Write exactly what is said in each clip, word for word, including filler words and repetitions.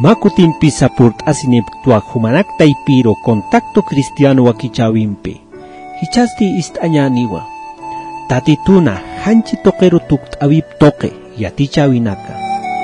Makutin pisapurt asiniptuak humanak taipiro contacto cristiano wakichawimpe. Hichasti istañaniwa. Tatituna hanchi toquero tukt awip toque yatichawinaka.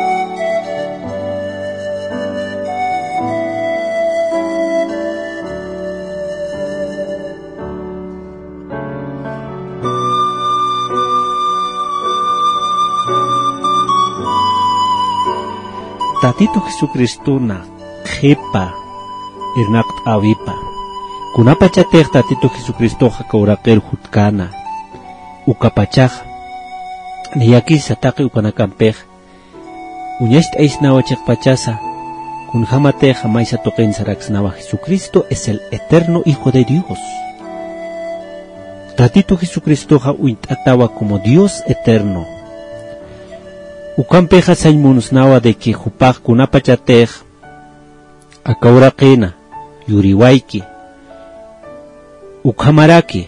Tatito Jesucristo na jepa irnakt avipa. Kunapachatech Tatito Jesucristo hakaurakel hutkana. Ukapachaj niyaki sataki ukanakampej. Unyest eisnawa chekpachasa. Kunjamate jamás toquen saraxnawa. Jesucristo es el eterno Hijo de Dios. Tatito Jesucristo ha uitatawa como Dios eterno. Ukampeja saimonsnawa de que jupaj kunapachatej akaurakena yuriwaiki ukamaraki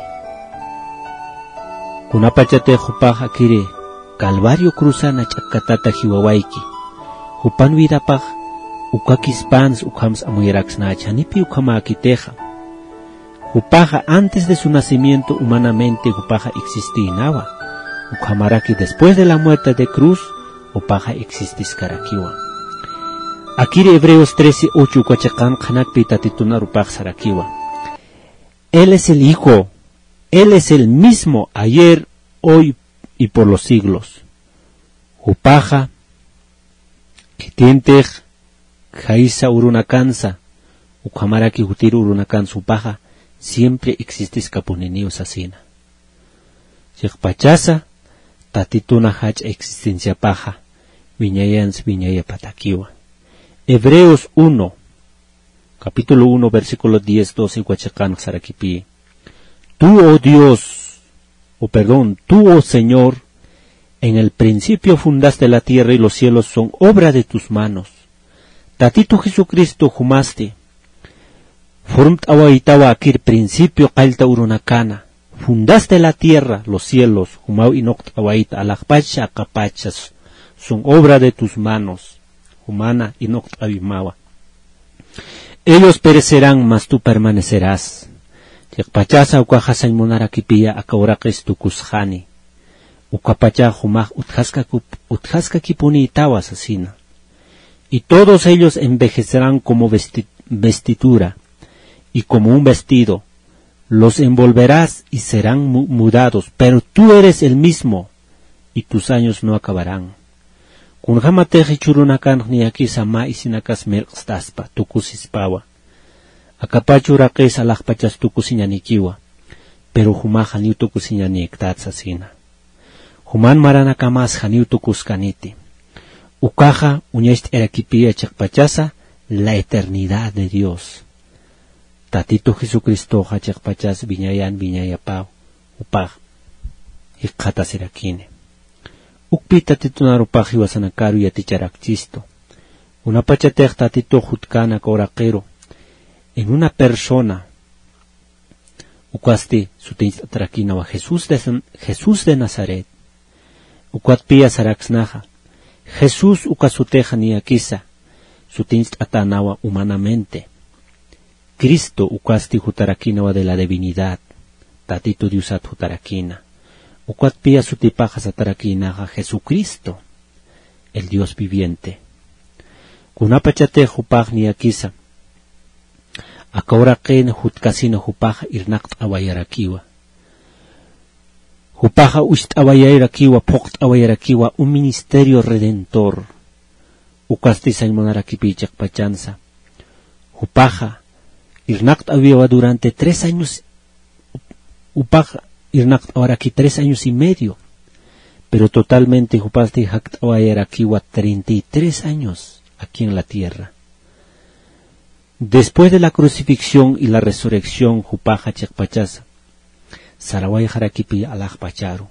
kunapachatej jupaj akire Calvario cruzana chakatata hiwawaiki jupan vidapaj ukakispans ukams amuyeraxna chanipi ukamakiteja jupaja antes de su nacimiento humanamente jupaja existinawa ukamaraki después de la muerte de cruz upaja existis karakiwa. Akire Hebreos trece ocho kwachakan khanakpi tatituna rupaj sarakiwa. Él es el Hijo, Él es el mismo ayer, hoy y por los siglos. Upaja kitintej jaisa urunakansa ukamaraki hutir urunakansa upaja siempre existis kapuninios asina. Chekpachasa tatituna hach existencia paja, viñayans viñaya patakiwa. Hebreos uno, capítulo uno, versículo diez, doce, guachacan sarakipi. Tú, oh Dios, o oh, perdón, tú, oh Señor, en el principio fundaste la tierra y los cielos son obra de tus manos. Tatito Jesucristo jumaste, formt awaitawa akir principio kalta urunakana. Fundaste la tierra, los cielos, humau inokt awaita, alakpacha akapachas, son obra de tus manos, humana inokt abimawa. Ellos perecerán, mas tú permanecerás. Yakpachasa ukaja monarakipiya akaurakis tukushani. Ukapacha humaj utjaska kipuni itawas asina. Y todos ellos envejecerán como vesti vestidura, y como un vestido. Los envolverás y serán mudados, pero tú eres el mismo, y tus años no acabarán. Kunjamateji churunakan niaki sama isinakas merkstaspa, tukusispawa. Akapachurakes alakpachas tukusiñanikiwa, pero humaja niu tukusiñaniktatsasina. Human maranakamas janiu tukuskaniti. Ukaja uñest erakipia chakpachasa, la eternidad de Dios. Tatito Jesucristo hachakpachas viñayan viñayapau upaj hikata sirakine. Ukpi tatito narupaj iwasanakaru yaticharakchisto. Una pachatej tatito jutkana korakero. En una persona ukaste sutins atrakina wa Jesús de Jesús de Nazaret. Ukwatpia saraksnaja. Jesús ukasuteja niakisa sutins atanawa humanamente. Cristo ukasti jutarakina de la divinidad, tatito diusat jutarakina. Ukat pia sutipaja satarakina a Jesucristo, el Dios viviente. Kunapachate jupaj ni akisa. Akauraken jutkasina jupaja irnakt awayarakiwa. Jupaja ust awayarakiwa, pokt awayarakiwa, un ministerio redentor. Ukasti saimmonarakipichak pachanza. Jupaja Irnakt aviva durante tres años, upaj Irnakt ahora aquí tres años y medio, pero totalmente Jupasti Hakt Awayarakiwa treinta y tres años aquí en la tierra. Después de la crucifixión y la resurrección, Jupaja Chakpachasa, Saraway Harakipi Alakpacharu.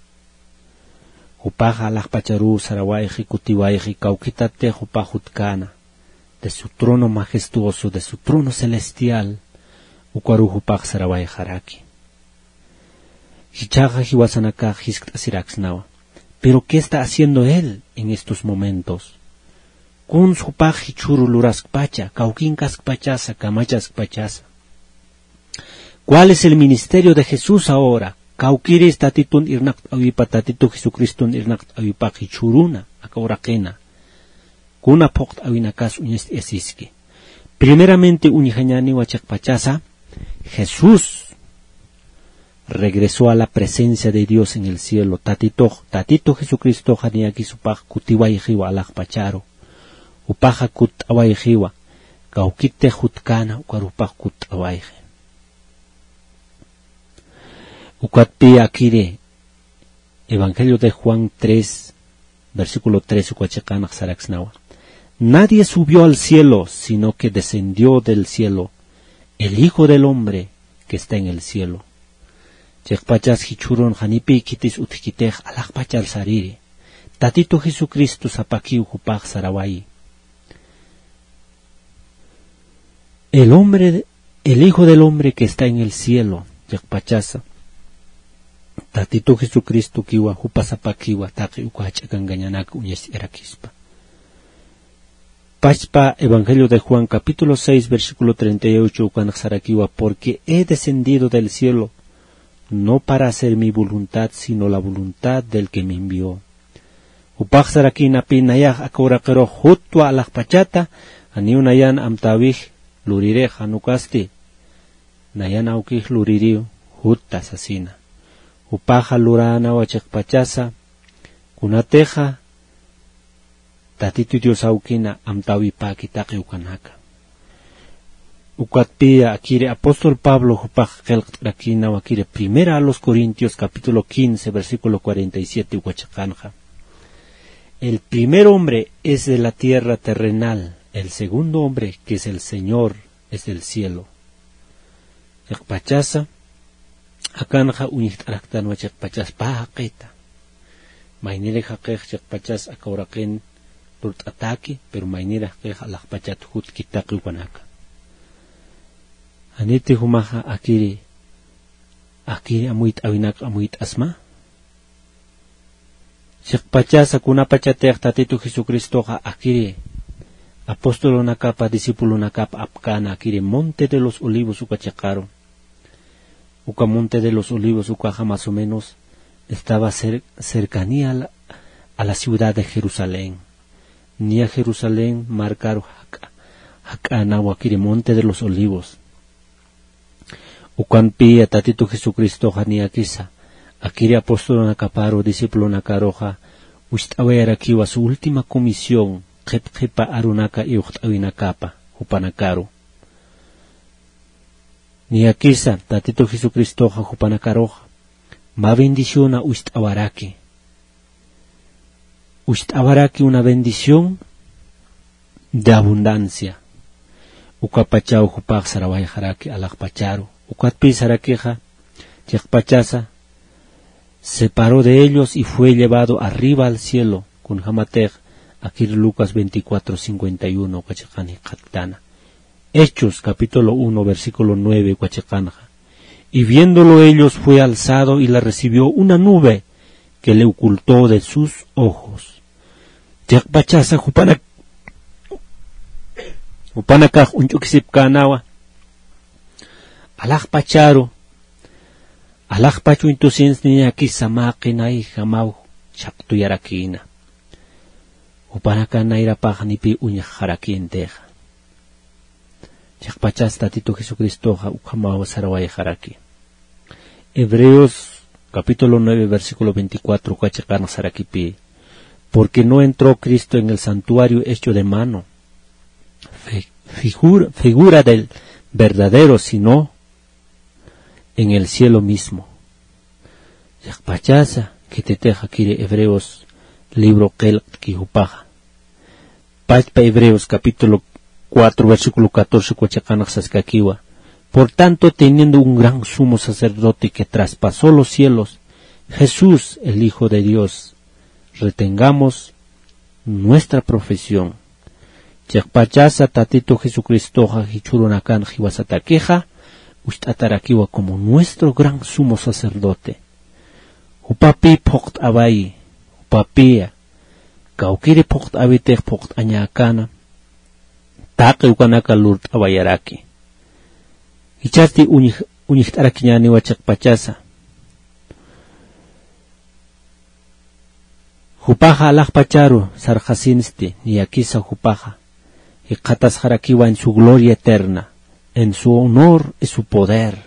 Jupaja Alakpacharu, Saraway Hikutiway Hikaukitate Jupajutkana. De su trono majestuoso, de su trono celestial, Ukwarujupak Saraway Haraki. Hichaja Hiwasanaka Hisk Asiraxnawa. Pero ¿qué está haciendo él en estos momentos? kun supaj hichuru luraskpacha, kaukinkaskpachasa, kamachaskpachasa. ¿Cuál es el ministerio de Jesús ahora? Kaukiris tatitun irnak awipa tatitu Jesucristun irnak awipa hichuruna, akaurakena. Kuna pokt awinakas uñes esiski. Primeramente unijañani wachakpachasa, Jesús regresó a la presencia de Dios en el cielo. Tatito, tatito Jesucristo janiaki supaj kutiwaijiwa alakpacharo. Upaja kut awaijiwa, kaukite jutkana ukarupaj kut awaije. Ukatpi akire, Evangelio de Juan tres, versículo tres, ukwachekana xaraxnawa. Nadie subió al cielo, sino que descendió del cielo, el Hijo del Hombre que está en el cielo. Chekpachas hichuron janipi kitis utkitej alakpachal sariri. Tatito Jesucristo zapaki ukupaj sarawai. El hombre, el Hijo del Hombre que está en el cielo, chekpachasa. Tatito Jesucristo kiwa hupasapakiwa taki ukachakangañanak uñes erakispa. Pachpa Evangelio de Juan capítulo seis versículo treinta y ocho ukanxarakiwa, porque he descendido del cielo no para hacer mi voluntad sino la voluntad del que me envió. Upaxaraki napinayaj akorakero jutwa alakpachata aniunayan amtawij lurirej anukasti nayan aukij luririu hutta asasina. Upaja lurana wachekpachasa kunateja tatito Dios aukina amtawi paki taki ukanaka. Ukatpia akire apóstol Pablo upaj kelkrakina wakire primera a los Corintios capítulo quince versículo cuarenta y siete uachakanja. El primer hombre es de la tierra terrenal, el segundo hombre que es el Señor es del cielo. Yakpachasa akanja unihtaraktan wachakpachas paqeta. Mainire haqej yakpachas akawraken turt ataki, pero mainire haqej alakpachat hut kitaki ukanaka. Anite humaja akiri akiri amuit awinak amuit asma. Yakpachasa kunapachatej tatito Jesucristo ha akiri apóstolo nakapa discípulo nakapa apkana akiri monte de los olivos ukachakaro. Uka monte de los olivos ukaja más o menos estaba cer cercanía a la, a la ciudad de Jerusalén. Ni a Jerusalén marcaron hakana wakiri monte de los olivos. Ukan pia tatito Jesucristo jania kisa akiri apóstolo nakaparo discípulo nakaroja ustawera kiwa su última comisión qepqepa arunaka y uqtawinakapa upanakaro. Ni akisa tatito Jesucristo ja upanakaroja ma bendición a ustawaraki. Ustawaraki una bendición de abundancia. Ukapachao upaj saraway haraki alakpacharo. Ukatpi sarakeja chekpachasa separó de ellos y fue llevado arriba al cielo con Hamatej. Aquí Lucas veinticuatro cincuenta y uno Huachekani Kattana. Hechos capítulo uno versículo nueve Huachekanja. Y viéndolo ellos fue alzado y la recibió una nube que le ocultó de sus ojos. Chekpachasa Hupanak Hupanakaj unchukisipkanawa alakpacharo alakpachu entonces ni aquí samakinay jamau chaktuyarakina. Upanaka naira pajanipi uña jarakienteja. Chakpachas tatito Jesucristo ja ukamawa saraway jaraki. Hebreos capítulo nueve versículo veinticuatro cuachakana sarakipi. Porque no entró Cristo en el santuario hecho de mano, figura, figura del verdadero, sino en el cielo mismo. Chakpachasa que te teja kire Hebreos libro kel kihupaja. Pachpa Hebreos capítulo cuatro versículo catorce cuachacana saskakiwa. Por tanto, teniendo un gran sumo sacerdote que traspasó los cielos, Jesús, el Hijo de Dios, retengamos nuestra profesión. Chakpachasa tatito Jesucristo hichurunakan jiwasatakeja, ustatarakiwa como nuestro gran sumo sacerdote. Upapi pokt abai, upapia, Kaukiri pokt abitek pokt anyakana. Taqi ukanaka lurt awayaraki. Ichasti unih unihtarakiñani wachak pachasa. Hupaja alaj pacharu sarjasinisti niyakisa hupaja. Y qatas jarakiwa en su gloria eterna, en su honor y su poder.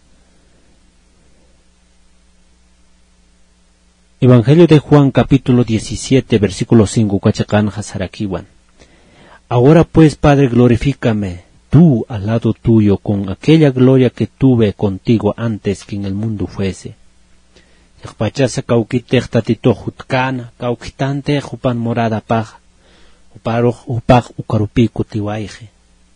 Evangelio de Juan capítulo diecisiete versículo cinco Cachacan Hazarakiwan. Ahora pues, Padre, glorifícame tú al lado tuyo con aquella gloria que tuve contigo antes que en el mundo fuese. Yakpachasa kaukitech tatito jutkana, kaukitante jupan morada paja, uparo upaj ukarupiku tiwaije.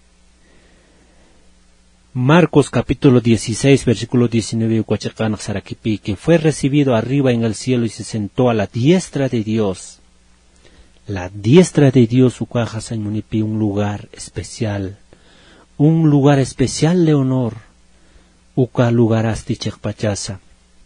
Marcos capítulo dieciséis versículo diecinueve Cachacan Hazarakipi, que fue recibido arriba en el cielo y se sentó a la diestra de Dios. La diestra de Dios, Ukaja Munipi, un lugar especial, un lugar especial de honor. Uka lugar asti chekpachasa,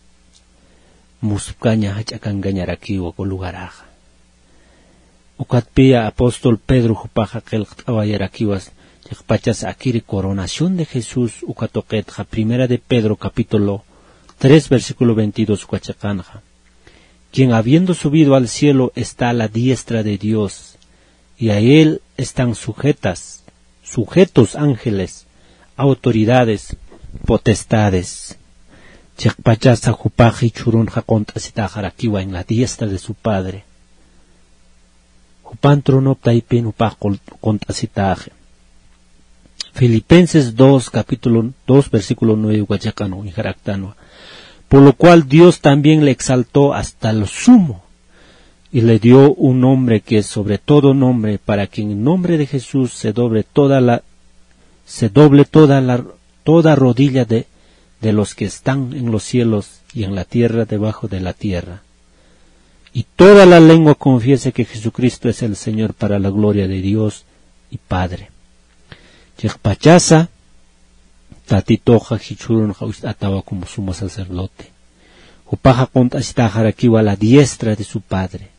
muscaña hachakangañaraki o lugaraja. Ukatpia apóstol Pedro Jupaja kelktawayarakiwas, chekpachasa akiri coronación de Jesús, ukatoquetja, primera de Pedro capítulo tres versículo veintidós Ukachakanja. Quien habiendo subido al cielo está a la diestra de Dios, y a él están sujetas, sujetos ángeles, autoridades, potestades. Chekpachasa jupaji churunja contasitajarakiwa en la diestra de su padre. Jupan tronoptaipin upaj contasitaje. Filipenses dos capítulo dos versículo nueve Guachacano y Jaractano. Por lo cual Dios también le exaltó hasta lo sumo y le dio un nombre que es sobre todo nombre, para que en el nombre de Jesús se doble toda la se doble toda la toda rodilla de de los que están en los cielos y en la tierra debajo de la tierra, y toda la lengua confiese que Jesucristo es el Señor, para la gloria de Dios y Padre. Chekpachasa tatitoja hichurun jaus ataba como sumo sacerdote. Jupaja contasitajarakiwa a la diestra de su padre.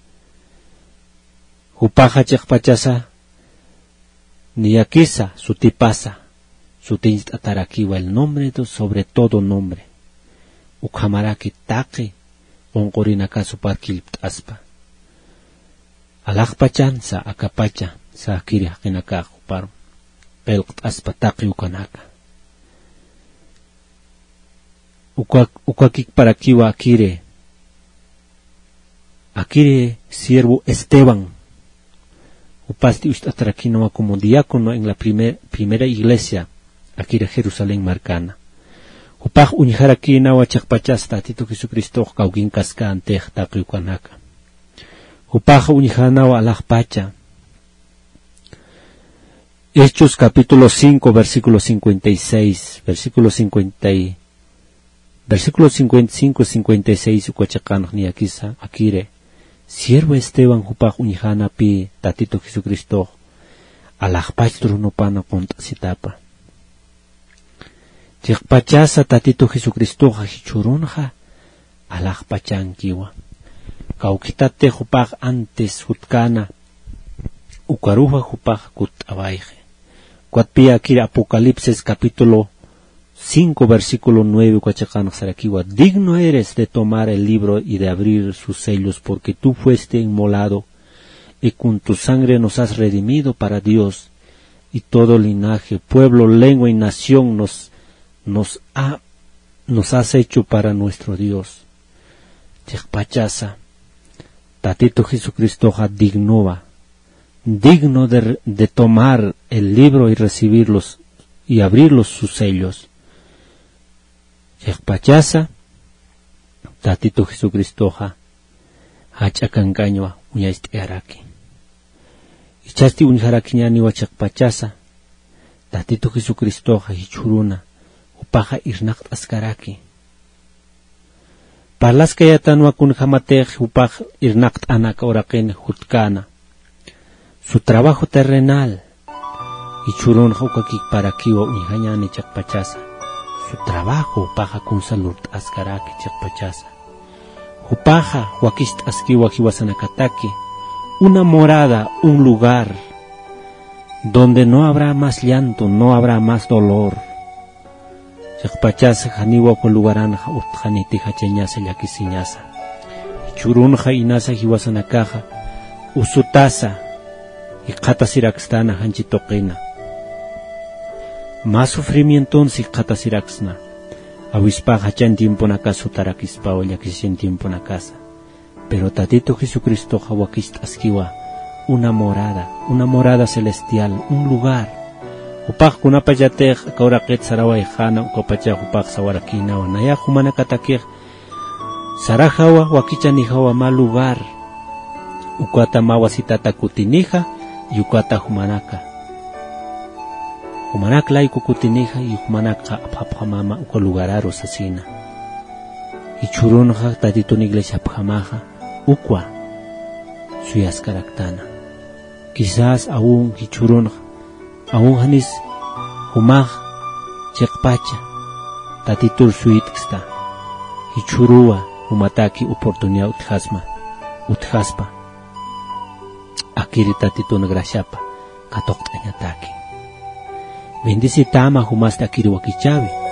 Jupaja chekpachasa niyakisa su tipasa, su tinstatarakiwa el nombre de sobre todo nombre. Ukhamaraki taqi onkorinaka su parkilpt aspa. Alakpachan sa akapacha sa akiri hakinaka jupar. Pelkt aspa taqi ukanaka. Ukakik para kiwa akire, akire siervo Esteban, upasti ustatrakinoa como diácono en la primer, primera iglesia, akire Jerusalén marcana. Upaj unijarakinawa chakpachasta tito Jesucristo kaukin kaska antej taqiukanaka. Upaj unijanawa alajpacha. Hechos capítulo cinco versículo cincuenta y seis, versículo cincuenta y Versículos cincuenta y cinco y cincuenta y seis Ukachakan Niakisa Akire. Siervo Esteban Jupaj Unijana Pi Tatito Jesucristo Alajpachtru no pana contasitapa. Chekpachasa Tatito Jesucristo Hajichurunja Alajpachankiwa. Kaukitate Jupaj antes Jutkana Ukaruja Jupaj Kut Abaije. Kuatpia Akire Apocalipsis capítulo cinco versículo nueve Cachacan Sarakiwa. Digno eres de tomar el libro y de abrir sus sellos, porque tú fuiste inmolado y con tu sangre nos has redimido para Dios, y todo linaje, pueblo, lengua y nación nos nos ha nos has hecho para nuestro Dios. Chekpachasa Tatito Jesucristo dignova, digno de, de tomar el libro y recibirlos y abrirlos sus sellos. Chekpachasa Tatito Jesucristo hachakankañwa uñaistiaraki. Ichasti unjarakiñaniwa chekpachasa Tatito Jesucristo hichuruna upaja irnakt askaraki. Parlaska yatanwa kunjamatej upaj irnakt anak oraken jutkana. Su trabajo terrenal ichurun hukakik para kiwa unjañani chekpachasa. Su trabajo paja con salud askaraki chekpachasa. Hupaja wakist askiwa hiwasanakataki, una morada, un lugar donde no habrá más llanto, no habrá más dolor. Chakpachasa janiwa ko lugaranja utjaniti hacheñasa llakisiñasa. Churunja inasa hiwasanakaja usutasa y qatasiraxtana hanchitoqina. Más sufrimiento si qatasiraxna. Avispa hachan tiempo na casa tarakispa o llakishin tiempo na casa. Pero tatito Jesucristo hawakist askiwa una morada, una morada celestial, un lugar. Upaq kunapayatej kauraqet saraway khana ukapachaj upaq sawarakina wa naya humana katakej sarajawa wakichani hawa mal lugar. Ukata mawasitata kutinija y ukata humanaka. Humanak lai kukutinija y humanaka apaphamama uko lugararo sasina. Y churunja tatito ni iglesia apjamaja ukwa suyascaraktana. Quizás aún hichurunja aún hanis humaj chekpacha tatitur suitksta hichurua humataki oportunidad utjasma utjaspa akiri tatitun grashapa katoktañataki bendice tama humasta akiri wakichavi